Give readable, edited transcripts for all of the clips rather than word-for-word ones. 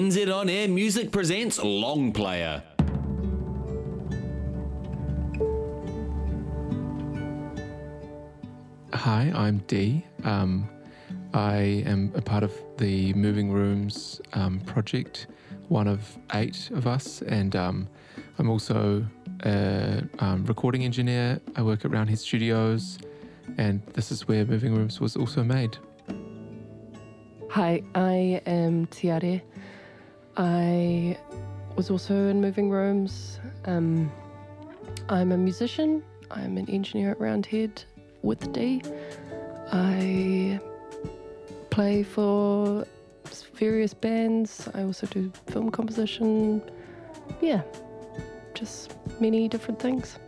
NZ On Air Music presents Long Player. Hi, I'm Dee. I am a part of the Moving Rooms project, one of 8 of us, and I'm also a recording engineer. I work at Roundhead Studios, and this is where Moving Rooms was also made. Hi, I am Tiare. I was also in Moving Rooms. I'm a musician. I'm an engineer at Roundhead with Dee. I play for various bands. I also do film composition. Yeah, just many different things.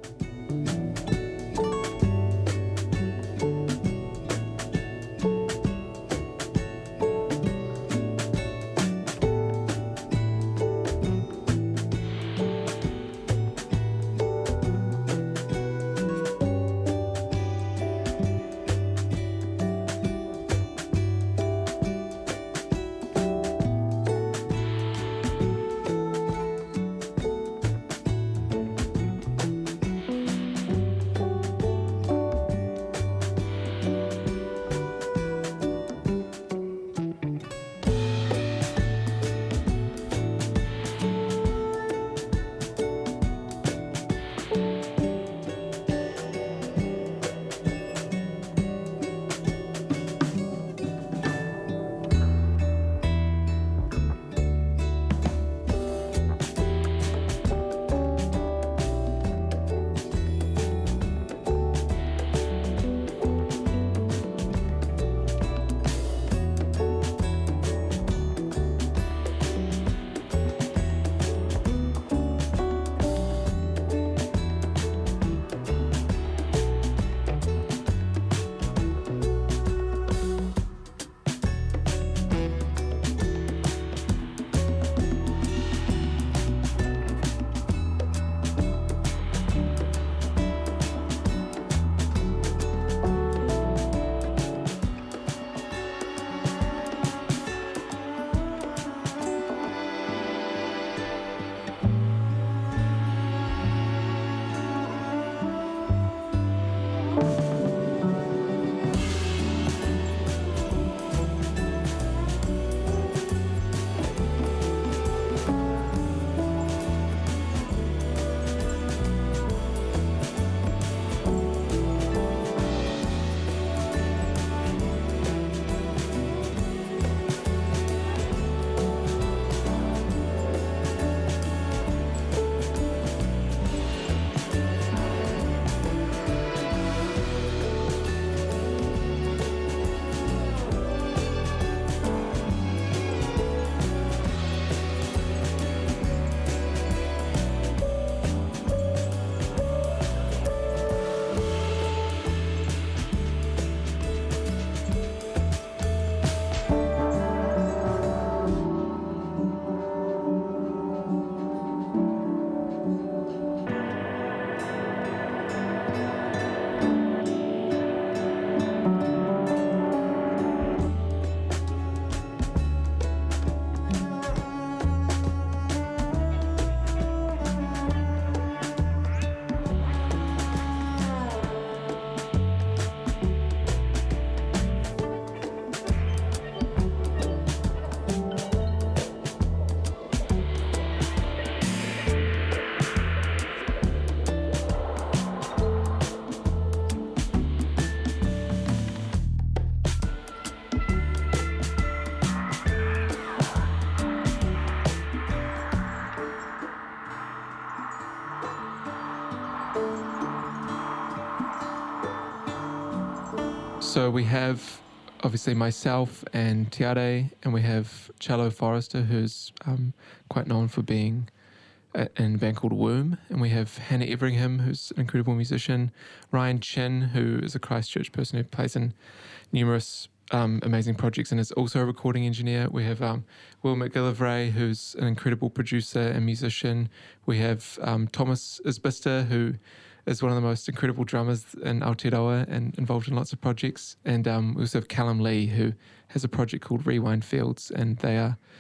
So we have obviously myself and Tiare, and we have Cello Forrester, who's quite known for being in a band called Womb, and we have Hannah Everingham, who's an incredible musician, Ryan Chin, who is a Christchurch person who plays in numerous amazing projects and is also a recording engineer. We have Will McGillivray, who's an incredible producer and musician. We have Thomas Isbister, who is one of the most incredible drummers in Aotearoa and involved in lots of projects. And we also have Callum Lee, who has a project called Rewind Fields, and they are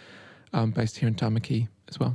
based here in Tamaki as well.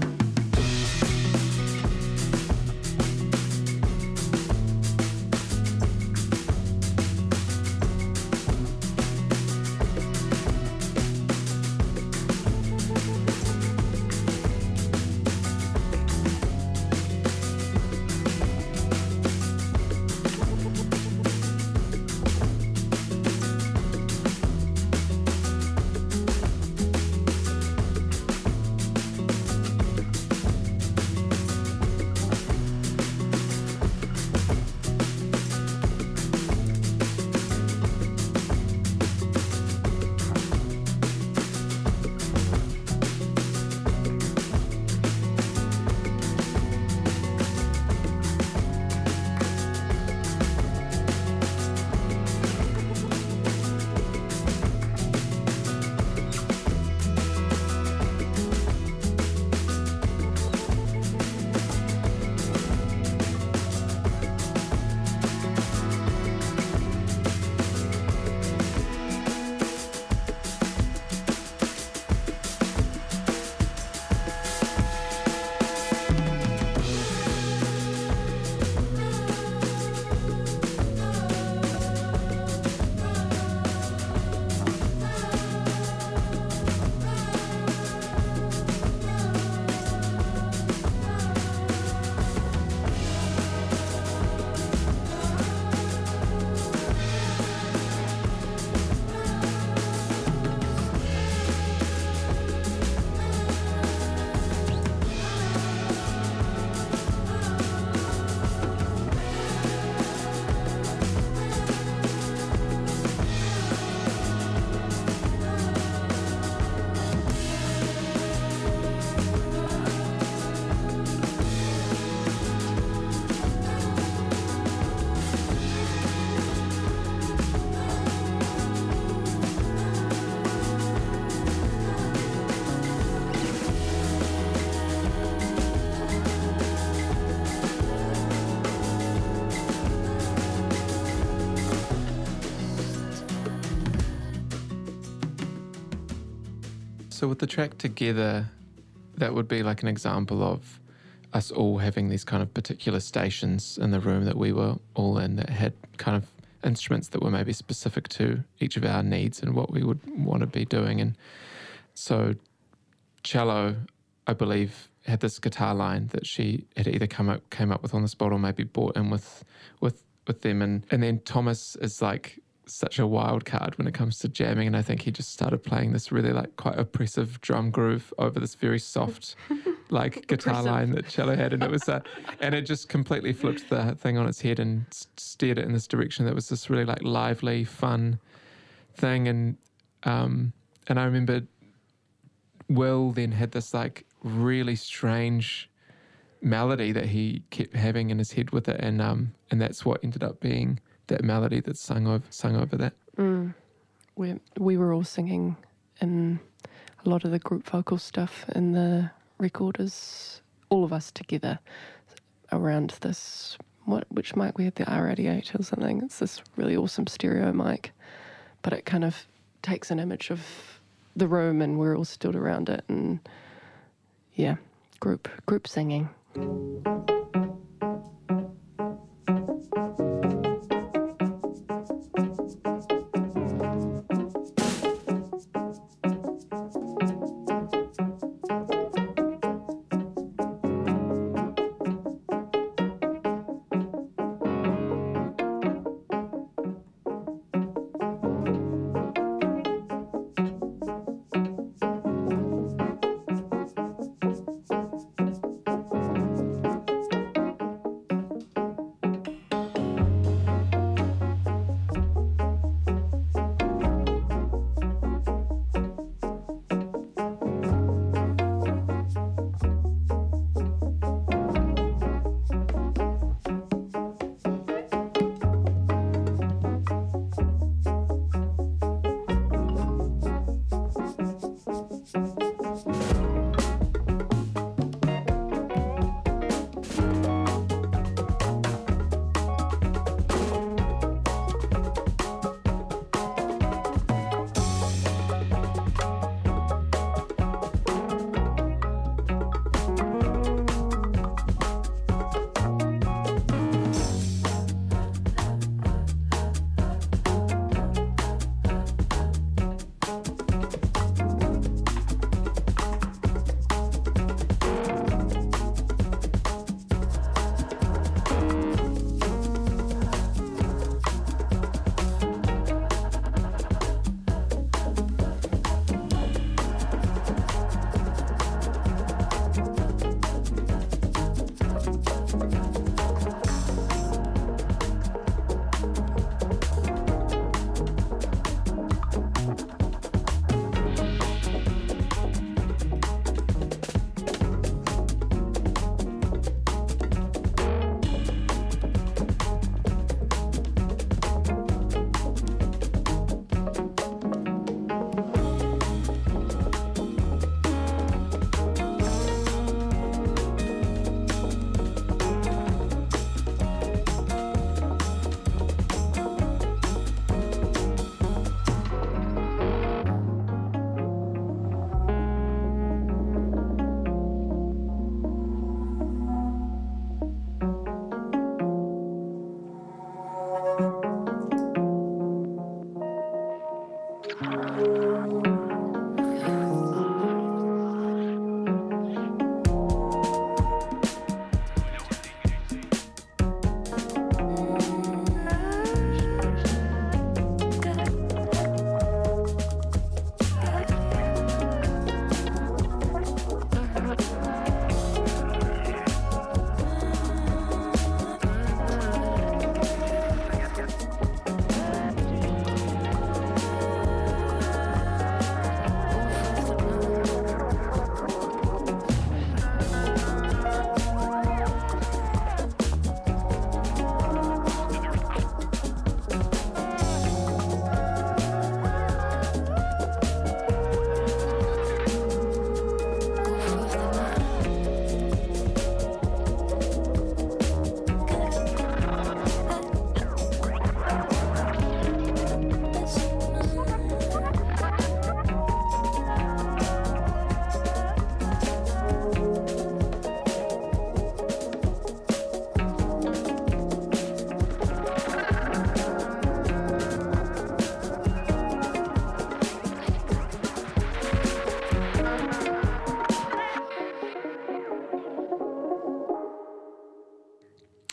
So with the track Together, that would be like an example of us all having these kind of particular stations in the room that we were all in that had kind of instruments that were maybe specific to each of our needs and what we would want to be doing. And so Cello, I believe, had this guitar line that she had either came up with on the spot or maybe brought in with them. And then Thomas is like such a wild card when it comes to jamming, and I think he just started playing this really like quite oppressive drum groove over this very soft like guitar line that Cello had, and it was and it just completely flipped the thing on its head and steered it in this direction that was this really like lively, fun thing. And I remember Will then had this like really strange melody that he kept having in his head with it, and that's what ended up being that melody that's sung over that. We were all singing, and a lot of the group vocal stuff in the record is all of us together around this, which mic we had, the R88 or something. It's this really awesome stereo mic, but it kind of takes an image of the room and we're all stood around it, and yeah, group singing.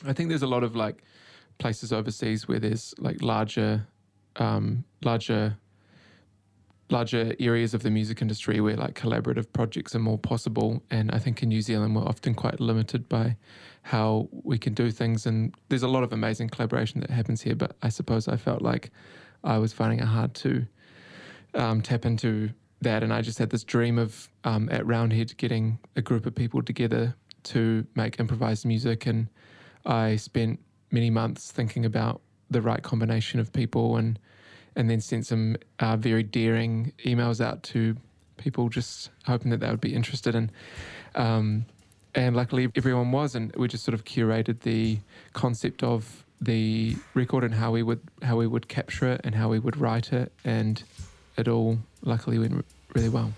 I think there's a lot of like places overseas where there's like larger areas of the music industry where like collaborative projects are more possible. And I think in New Zealand we're often quite limited by how we can do things. And there's a lot of amazing collaboration that happens here, but I suppose I felt like I was finding it hard to tap into that. And I just had this dream of at Roundhead getting a group of people together to make improvised music. And I spent many months thinking about the right combination of people, and then sent some very daring emails out to people just hoping that they would be interested in. And luckily everyone was, and we just sort of curated the concept of the record and how we would capture it and how we would write it, and it all luckily went really well.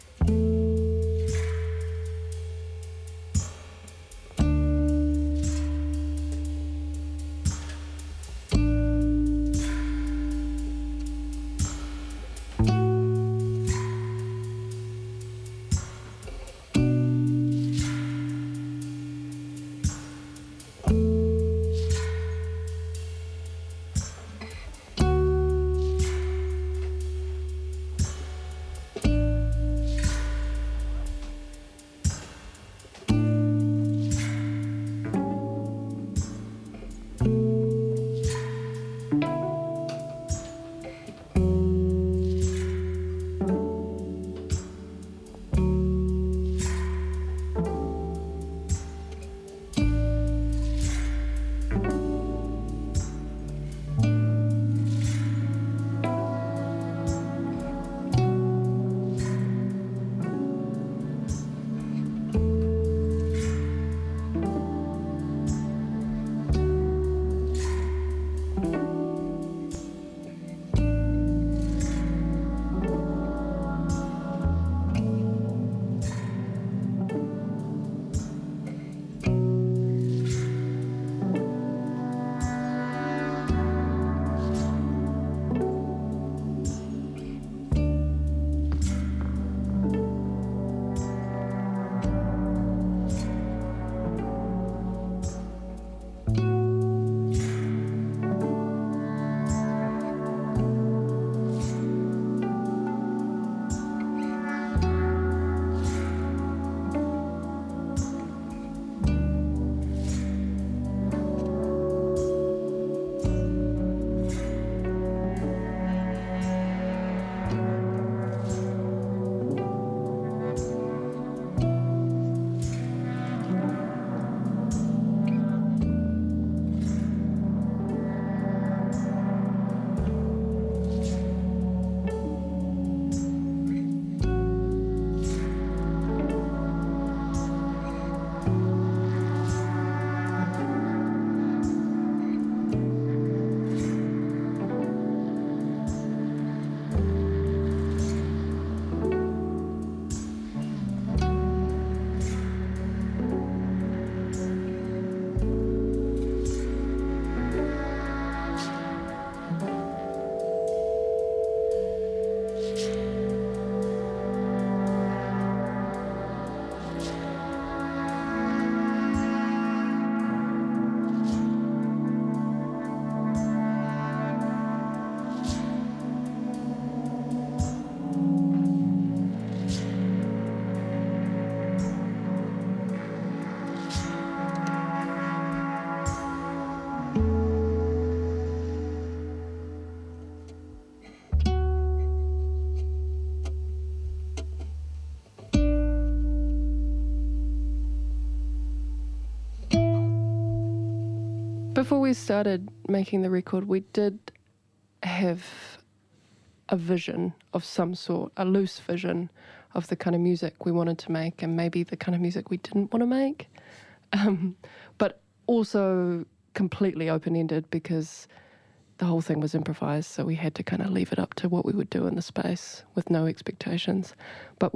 Before we started making the record, we did have a vision of some sort, a loose vision of the kind of music we wanted to make and maybe the kind of music we didn't want to make. But also completely open-ended because the whole thing was improvised, so we had to kind of leave it up to what we would do in the space with no expectations. But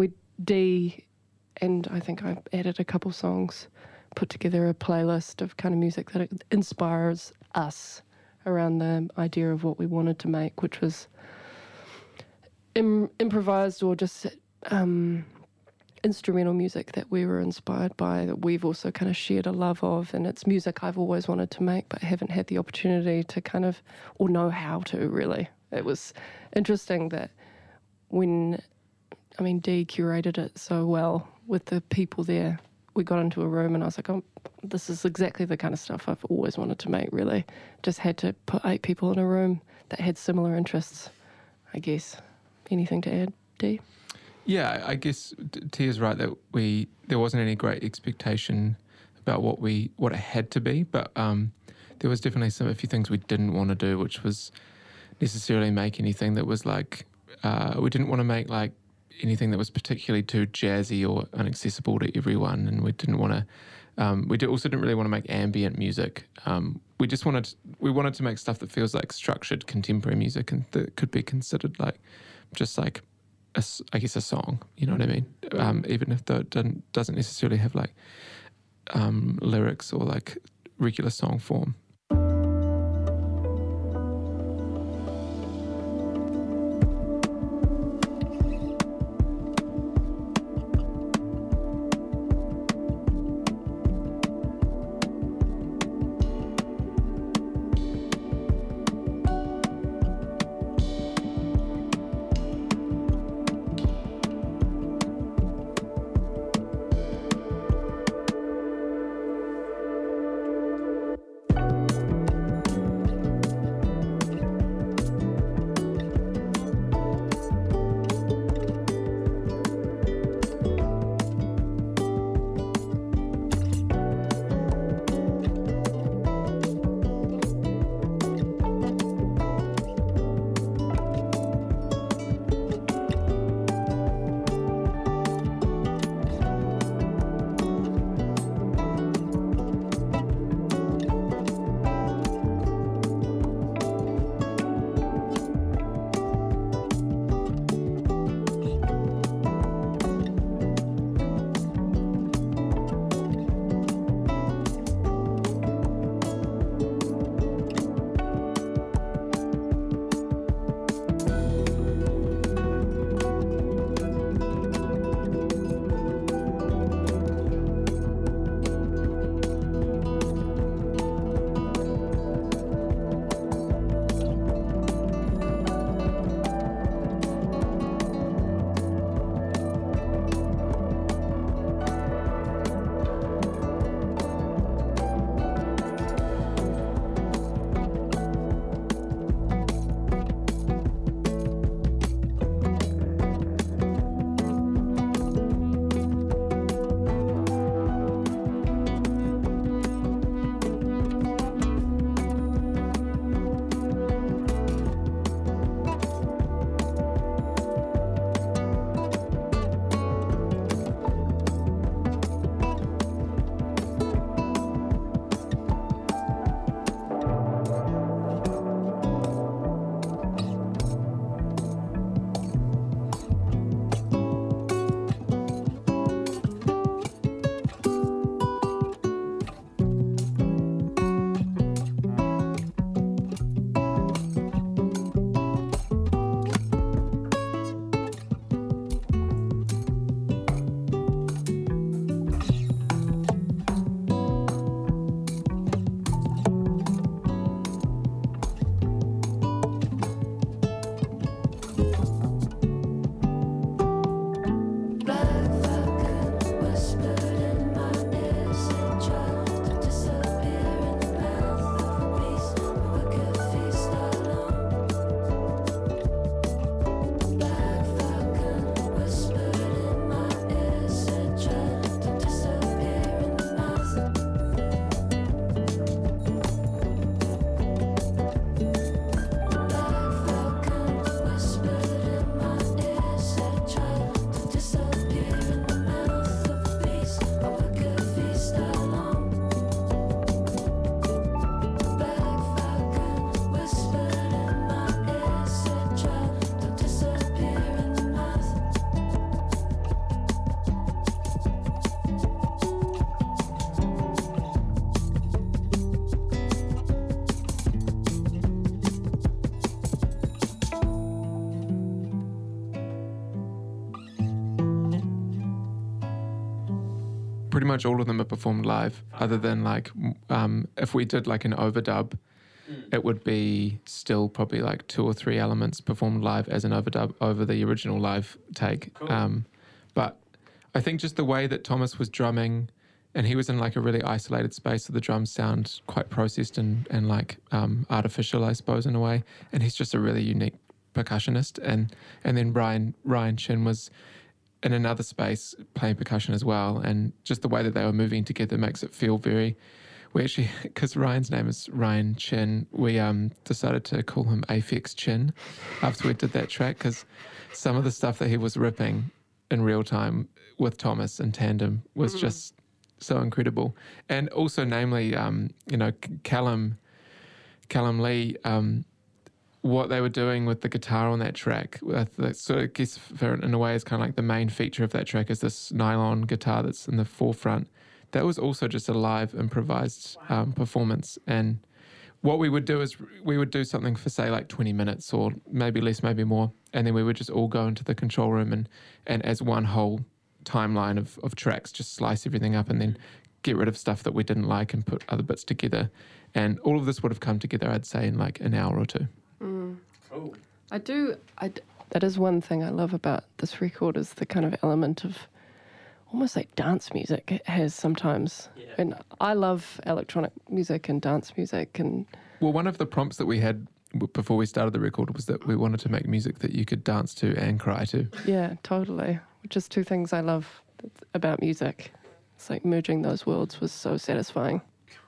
and I think I've added a couple songs, put together a playlist of kind of music that inspires us around the idea of what we wanted to make, which was improvised or just instrumental music that we were inspired by, that we've also kind of shared a love of, and it's music I've always wanted to make but haven't had the opportunity to kind of, or know how to really. It was interesting that when, I mean, Dee curated it so well with the people there. We got into a room and I was like, oh, this is exactly the kind of stuff I've always wanted to make, really. Just had to put 8 people in a room that had similar interests, I guess. Anything to add, Dee? Yeah, I guess Tia's right that there wasn't any great expectation about what it had to be, but there was definitely a few things we didn't want to do, which was necessarily make anything that was like, we didn't want to make like anything that was particularly too jazzy or inaccessible to everyone, and we didn't want to. Also didn't really want to make ambient music. We wanted to make stuff that feels like structured contemporary music and that could be considered like just like I guess a song. You know what I mean? Even if it doesn't necessarily have like lyrics or like regular song form. pretty much all of them are performed live, other than like if we did like an overdub, it would be still probably like 2 or 3 elements performed live as an overdub over the original live take. Cool. But I think just the way that Thomas was drumming, and he was in like a really isolated space, so the drums sound quite processed and like artificial, I suppose, in a way. And he's just a really unique percussionist. And then Ryan Chin was in another space playing percussion as well. And just the way that they were moving together makes it feel very... We actually, because Ryan's name is Ryan Chin, we decided to call him Aphex Chin after we did that track, because some of the stuff that he was ripping in real time with Thomas in tandem was just so incredible. And also, namely, Callum Lee, what they were doing with the guitar on that track, sort of, I guess, in a way, is kind of like the main feature of that track is this nylon guitar that's in the forefront. That was also just a live improvised performance. And what we would do is we would do something for, say, like 20 minutes or maybe less, maybe more. And then we would just all go into the control room and as one whole timeline of tracks, just slice everything up and then get rid of stuff that we didn't like and put other bits together. And all of this would have come together, I'd say, in like an hour or two. Cool. That is one thing I love about this record, is the kind of element of almost like dance music it has sometimes. Yeah. And I love electronic music and dance music. And Well, one of the prompts that we had before we started the record was that we wanted to make music that you could dance to and cry to. yeah, totally. Which is 2 things I love about music. It's like merging those worlds was so satisfying.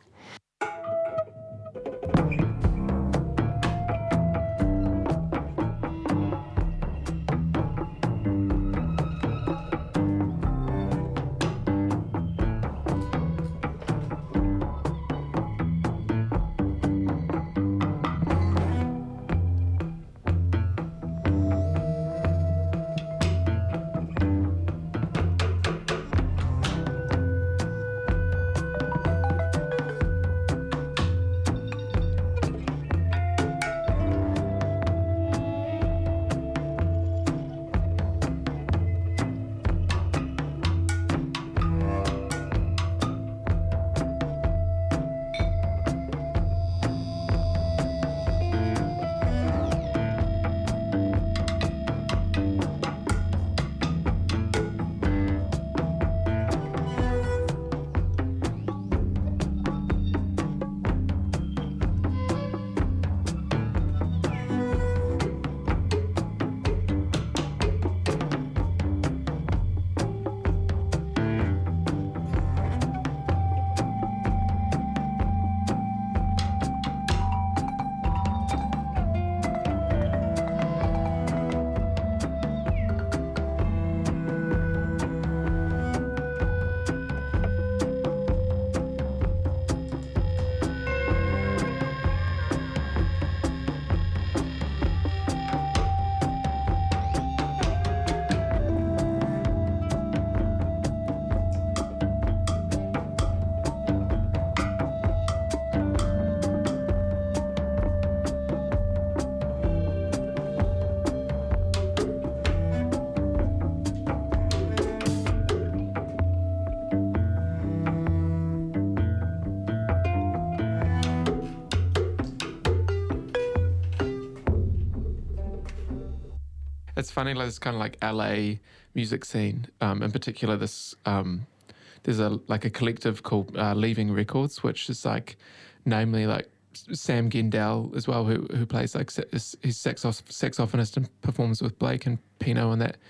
It's funny, like this kind of like LA music scene. In particular, this there's a collective called Leaving Records, which is like, namely like Sam Gendel as well, who plays like he's saxophonist and performs with Blake and Pino on that.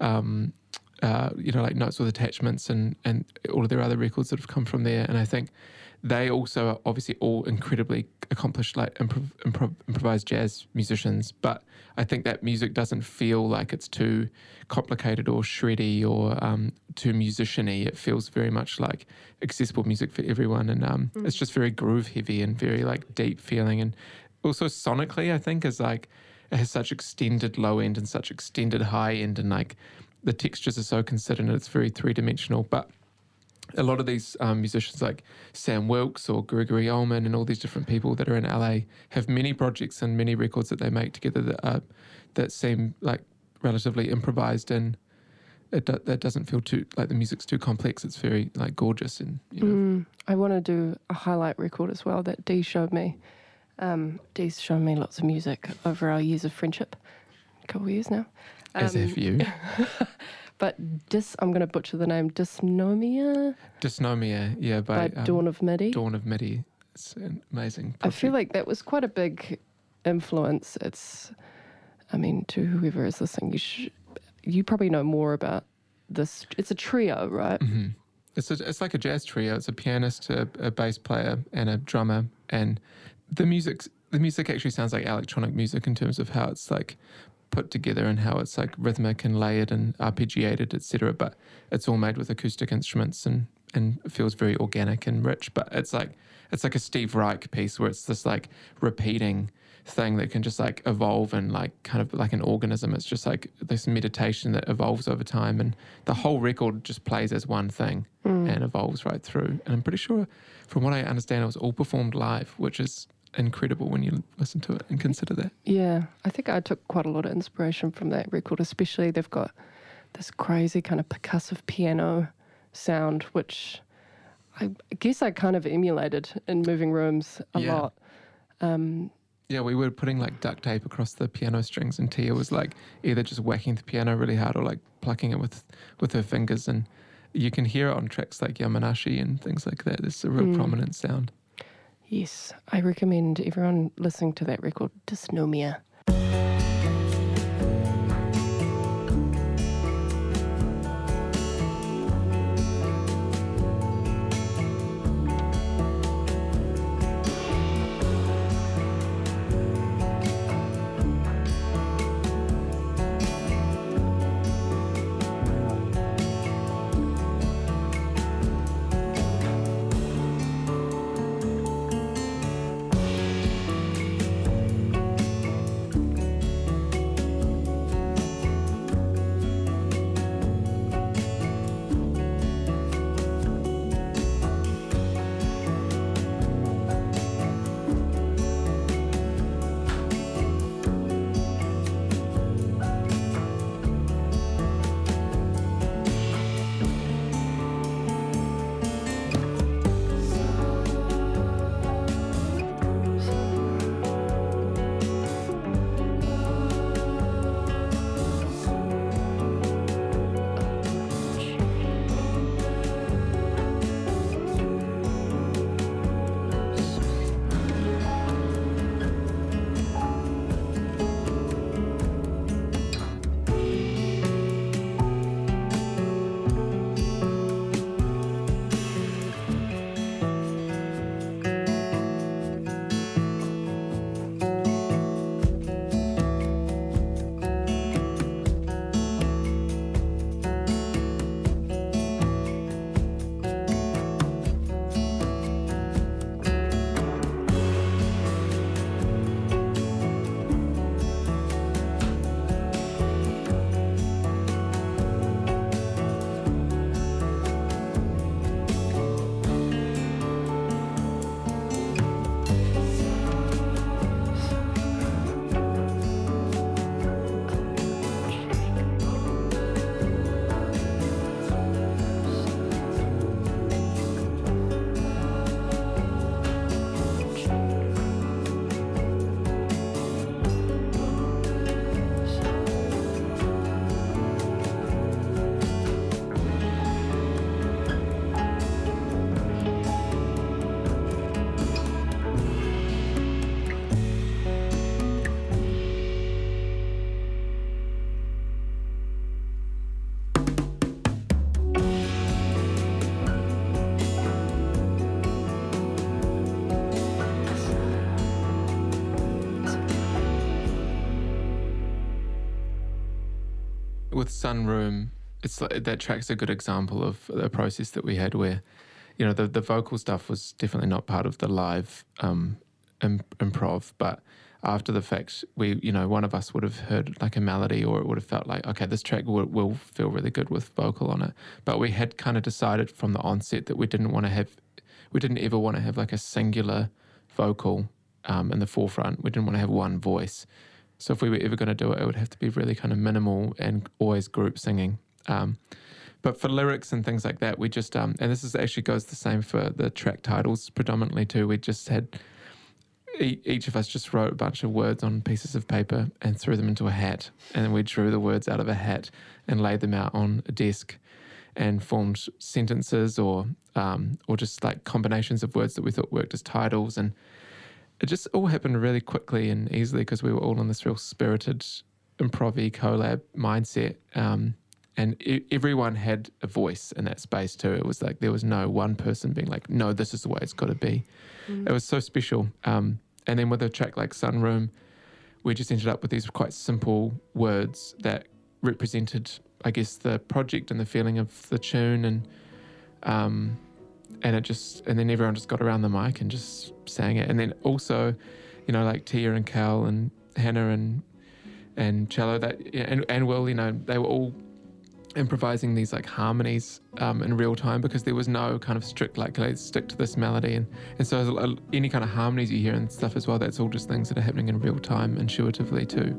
Like Notes with Attachments and all of their other records that have come from there. And I think they also are obviously all incredibly accomplished, like improvised jazz musicians. But I think that music doesn't feel like it's too complicated or shreddy or too musician-y. It feels very much like accessible music for everyone. And it's just very groove heavy and very like deep feeling. And also sonically, I think, is like, it has such extended low end and such extended high end, and like the textures are so considered and it's very three-dimensional. But a lot of these musicians like Sam Wilkes or Gregory Ullman and all these different people that are in LA have many projects and many records that they make together that seem like relatively improvised and that doesn't feel too like the music's too complex. It's very like gorgeous and you know. I want to do a highlight record as well that Dee showed me. Dee's shown me lots of music over our years of friendship, a couple of years now. As have you. But I'm going to butcher the name, Dysnomia Dysnomia, by Dawn of Midi. Dawn of Midi. It's an amazing project. I feel like that was quite a big influence. To whoever is listening, you probably know more about this. It's a trio, right? Mm-hmm. It's like a jazz trio. It's a pianist, a bass player, and a drummer. And the music actually sounds like electronic music in terms of how it's like put together and how it's like rhythmic and layered and arpeggiated, etc. But it's all made with acoustic instruments and it feels very organic and rich. But it's like a Steve Reich piece where it's this like repeating thing that can just like evolve and like kind of like an organism. It's just like this meditation that evolves over time, and the whole record just plays as one thing and evolves right through. And I'm pretty sure, from what I understand, it was all performed live, which is incredible when you listen to it and consider that. Yeah, I think I took quite a lot of inspiration from that record, especially they've got this crazy kind of percussive piano sound, which I guess I kind of emulated in Moving Rooms a lot. Yeah, we were putting like duct tape across the piano strings, and Tia was like either just whacking the piano really hard or like plucking it with her fingers, and you can hear it on tracks like Yamanashi and things like that. There's a real prominent sound. Yes, I recommend everyone listening to that record, Dysnomia. With Sunroom, it's like, that track's a good example of a process that we had where, you know, the vocal stuff was definitely not part of the live improv, but after the fact, we, you know, one of us would have heard like a melody, or it would have felt like, okay, this track will feel really good with vocal on it. But we had kind of decided from the onset that we didn't ever want to have like a singular vocal in the forefront. We didn't want to have one voice. So if we were ever going to do it, it would have to be really kind of minimal and always group singing. But for lyrics and things like that, we just, and this is actually goes the same for the track titles predominantly too. We just had, each of us just wrote a bunch of words on pieces of paper and threw them into a hat. And then we drew the words out of a hat and laid them out on a desk and formed sentences or just like combinations of words that we thought worked as titles. And it just all happened really quickly and easily because we were all in this real spirited improv-y collab mindset. And everyone had a voice in that space too. It was like there was no one person being like, no, this is the way it's got to be. It was so special. And then with a track like Sunroom, we just ended up with these quite simple words that represented, I guess, the project and the feeling of the tune. And then everyone just got around the mic and just sang it. And then also, you know, like Tia and Cal and Hannah and Cello and Will, you know, they were all improvising these like harmonies in real time because there was no kind of strict like, let's stick to this melody. And so any kind of harmonies you hear and stuff as well, that's all just things that are happening in real time intuitively too.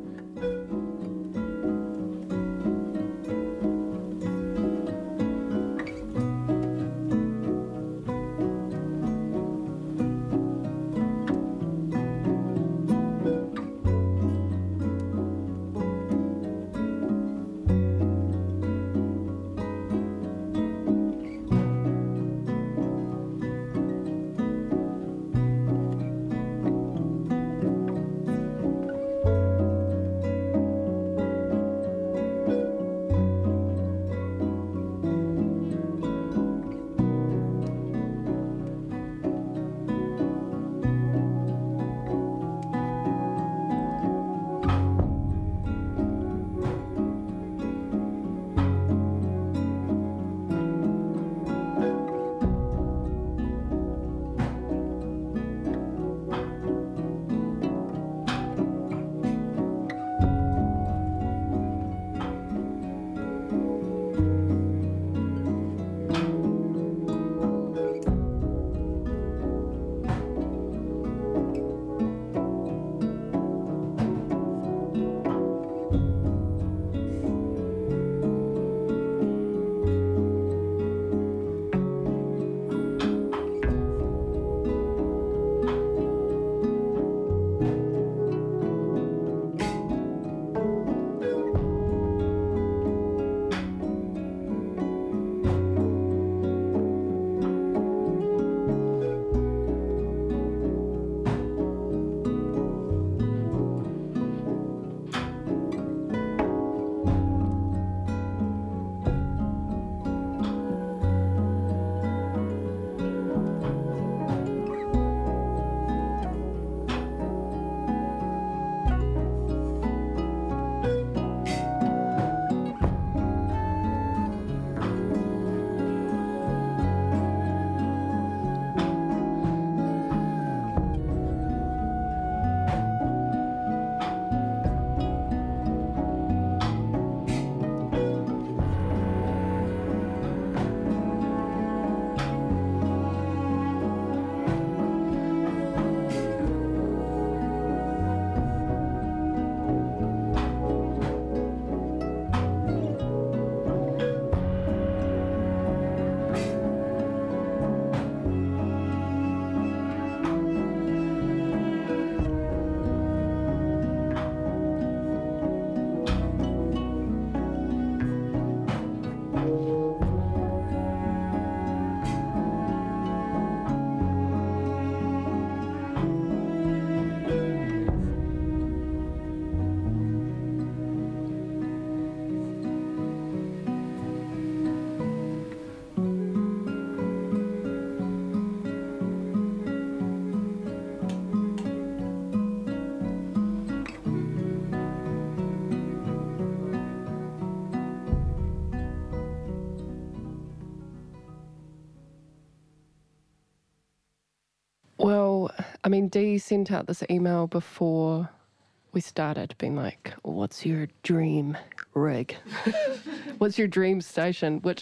Well, I mean, Dee sent out this email before we started, being like, what's your dream rig? What's your dream station? Which,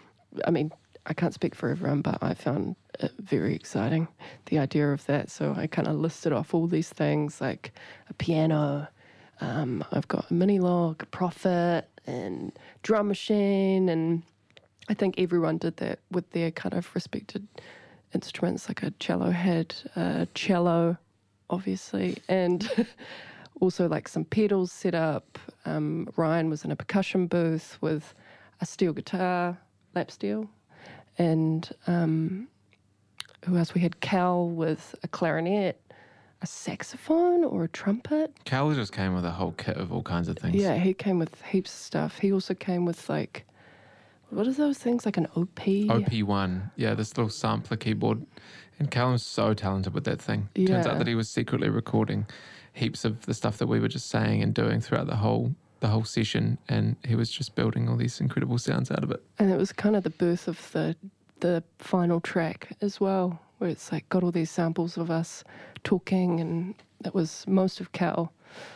I mean, I can't speak for everyone, but I found it very exciting, the idea of that. So I kind of listed off all these things like a piano, I've got a mini log, a Prophet, and drum machine, and I think everyone did that with their kind of respected instruments. Like a cello had a cello, obviously, and also like some pedals set up. Ryan was in a percussion booth with a steel guitar, lap steel, and who else? We had Cal with a clarinet, a saxophone or a trumpet. Cal just came with a whole kit of all kinds of things. Yeah, he came with heaps of stuff. He also came with like, what are those things? Like an OP? OP1, yeah, this little sampler keyboard. And Callum's so talented with that thing. Yeah. Turns out that he was secretly recording heaps of the stuff that we were just saying and doing throughout the whole session, and he was just building all these incredible sounds out of it. And it was kind of the birth of the final track as well, where it's like got all these samples of us talking, and that was most of Cal.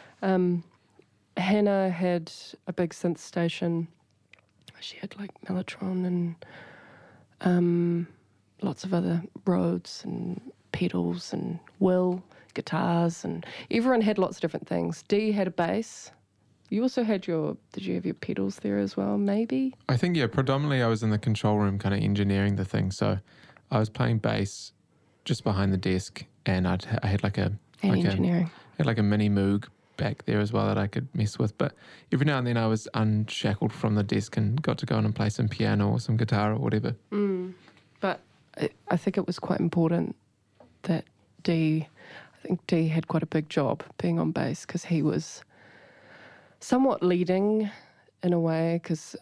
Hannah had a big synth station. She had like Mellotron and lots of other Rhodes and pedals, and Will guitars, and everyone had lots of different things. Dee had a bass. You also had did you have your pedals there as well, maybe? I think, yeah, predominantly I was in the control room kind of engineering the thing. So I was playing bass just behind the desk, and I had like a engineering. I had like a mini Moog back there as well that I could mess with. But every now and then I was unshackled from the desk and got to go in and play some piano or some guitar or whatever. But I think it was quite important that Dee had quite a big job being on bass, because he was somewhat leading in a way, because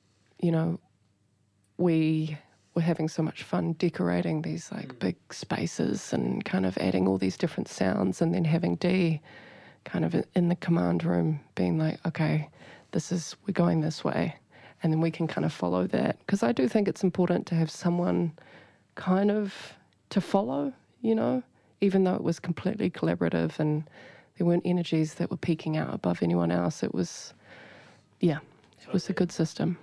we were having so much fun decorating these like big spaces and kind of adding all these different sounds, and then having Dee kind of in the command room being like, okay, we're going this way, and then we can kind of follow that, because I do think it's important to have someone kind of to follow, even though it was completely collaborative and there weren't energies that were peaking out above anyone else. It was a good system.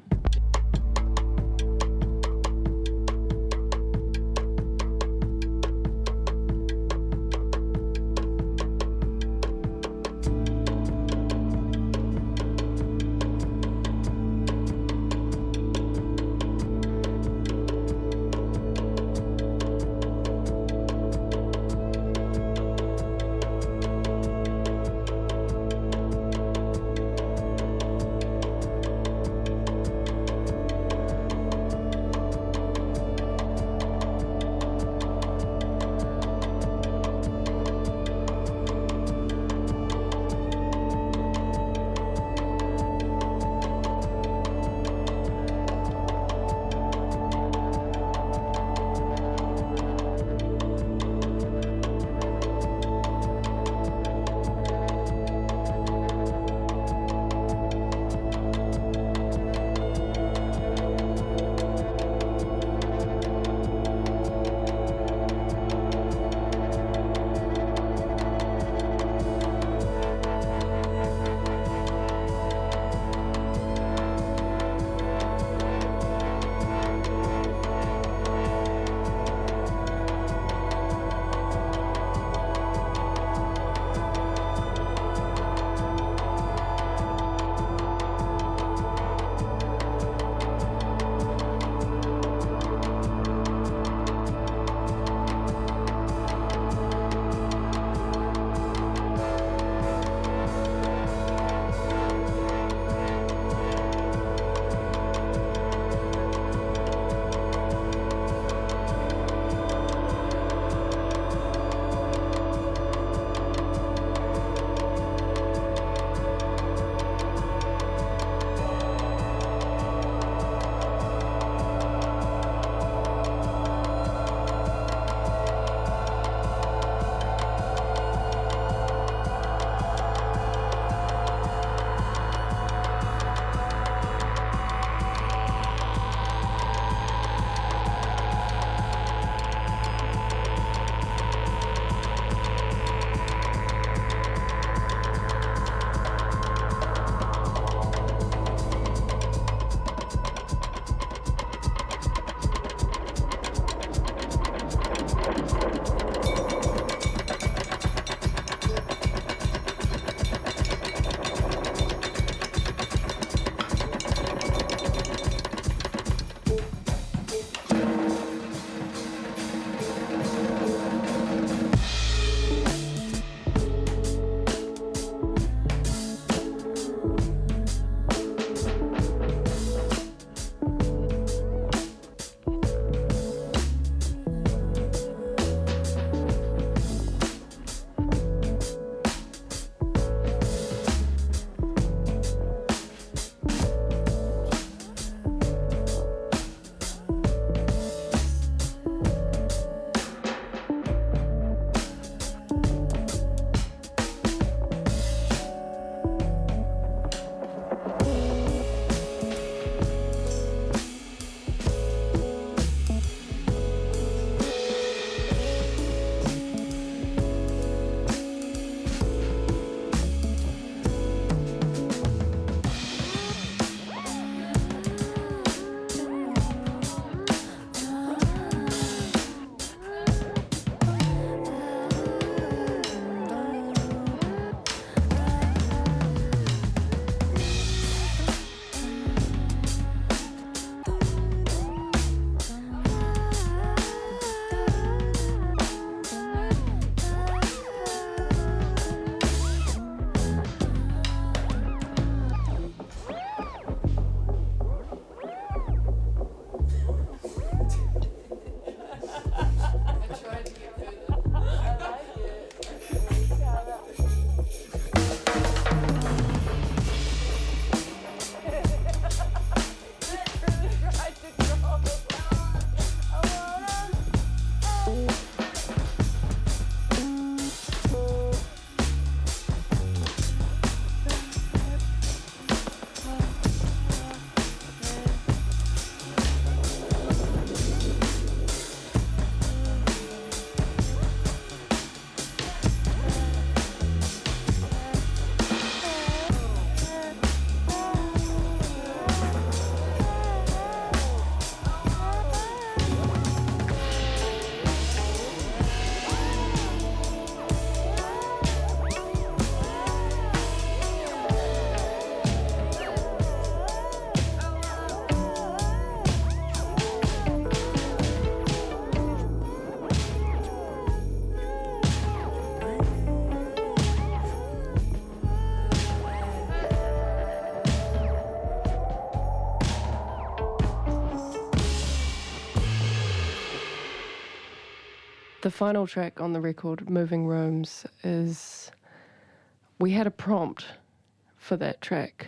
The final track on the record, Moving Rooms, is... We had a prompt for that track.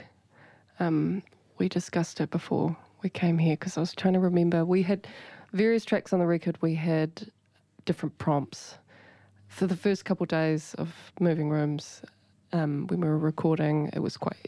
We discussed it before we came here because I was trying to remember. We had various tracks on the record. We had different prompts. For the first couple of days of Moving Rooms, when we were recording, it was quite,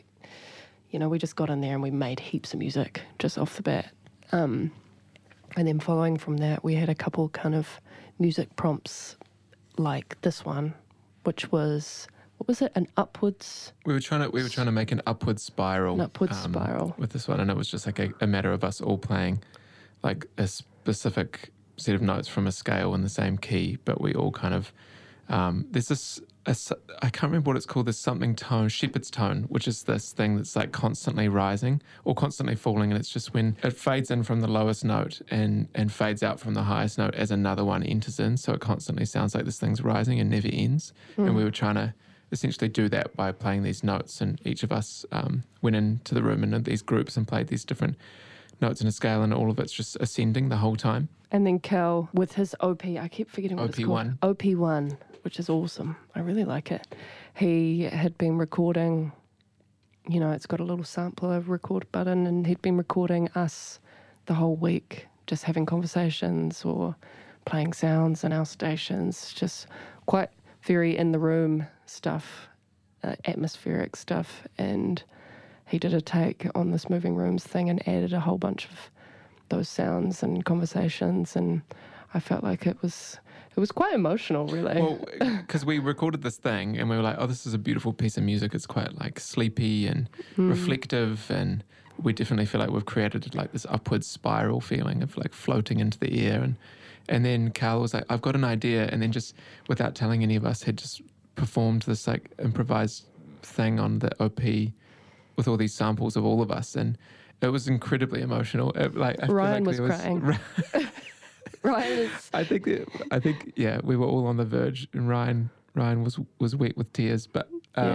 we just got in there and we made heaps of music just off the bat. And then following from that, we had a couple kind of music prompts like this one, which was... What was it? An upwards... We were trying to make an upward spiral. An upward spiral. With this one, and it was just like a matter of us all playing like a specific set of notes from a scale in the same key, but we all kind of... there's this... I can't remember what it's called, this something tone, shepherd's tone, which is this thing that's like constantly rising or constantly falling, and it's just when it fades in from the lowest note and fades out from the highest note as another one enters in, so it constantly sounds like this thing's rising and never ends. And we were trying to essentially do that by playing these notes, and each of us went into the room and in these groups and played these different notes in a scale, and all of it's just ascending the whole time. And then Cal with his OP, I keep forgetting what it's called. OP1. OP1, which is awesome. I really like it. He had been recording, it's got a little sampler record button, and he'd been recording us the whole week, just having conversations or playing sounds in our stations, just quite very in the room stuff, atmospheric stuff. And he did a take on this Moving Rooms thing and added a whole bunch of those sounds and conversations, and I felt like it was quite emotional, really. Well, because we recorded this thing and we were like, oh, this is a beautiful piece of music. It's quite like sleepy and reflective, and we definitely feel like we've created like this upward spiral feeling of like floating into the air. And then Carl was like, I've got an idea, and then just without telling any of us had just performed this like improvised thing on the OP with all these samples of all of us, and it was incredibly emotional. Ryan was crying. Ryan is... I think yeah, we were all on the verge, and Ryan was wet with tears, but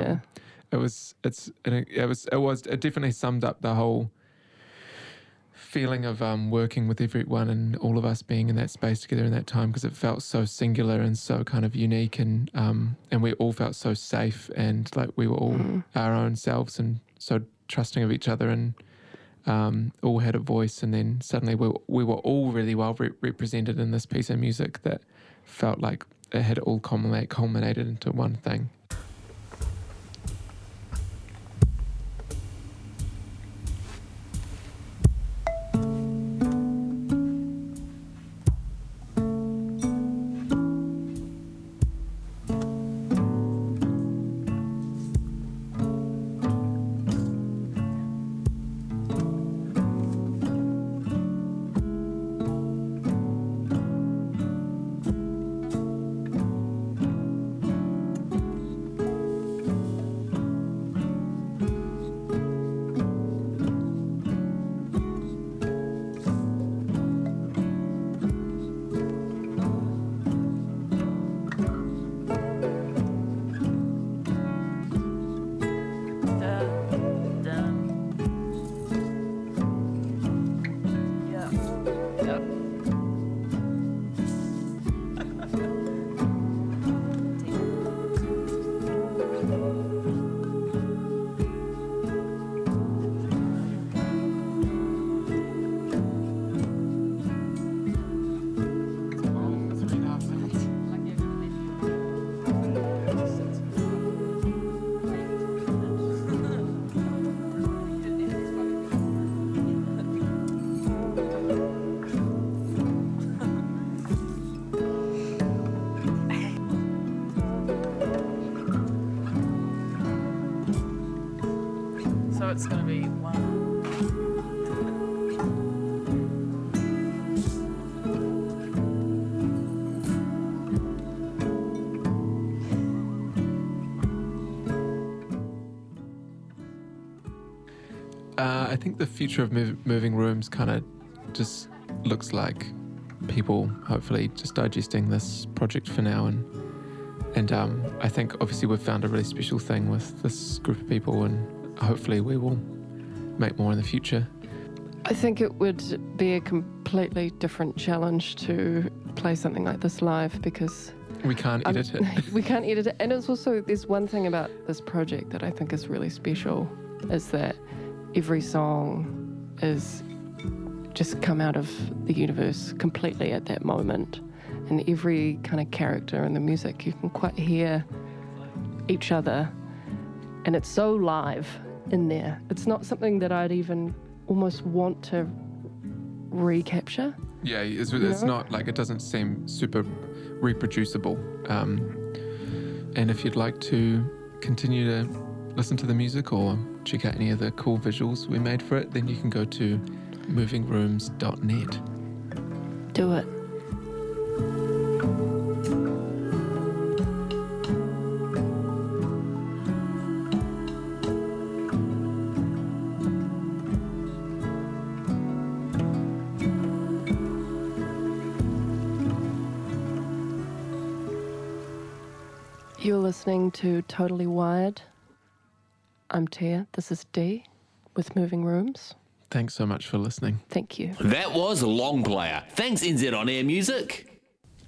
it definitely summed up the whole feeling of working with everyone and all of us being in that space together in that time, because it felt so singular and so kind of unique, and we all felt so safe, and like we were all our own selves and so trusting of each other, and all had a voice. And then suddenly we were all really well represented in this piece of music that felt like it had all culminated into one thing. It's going to be one. I think the future of Moving Rooms kind of just looks like people hopefully just digesting this project for now, and I think obviously we've found a really special thing with this group of people, and hopefully we will make more in the future. I think it would be a completely different challenge to play something like this live because We can't edit it. we can't edit it. And it's also, there's one thing about this project that I think is really special is that every song is just come out of the universe completely at that moment. And every kind of character in the music, you can quite hear each other. And it's so live in there. It's not something that I'd even almost want to recapture. Yeah, it's not like, it doesn't seem super reproducible. And if you'd like to continue to listen to the music or check out any of the cool visuals we made for it, then you can go to movingrooms.net. Do it. You're listening to Totally Wired. I'm Tia. This is Dee with Moving Rooms. Thanks so much for listening. Thank you. That was Long Player. Thanks, NZ On Air Music.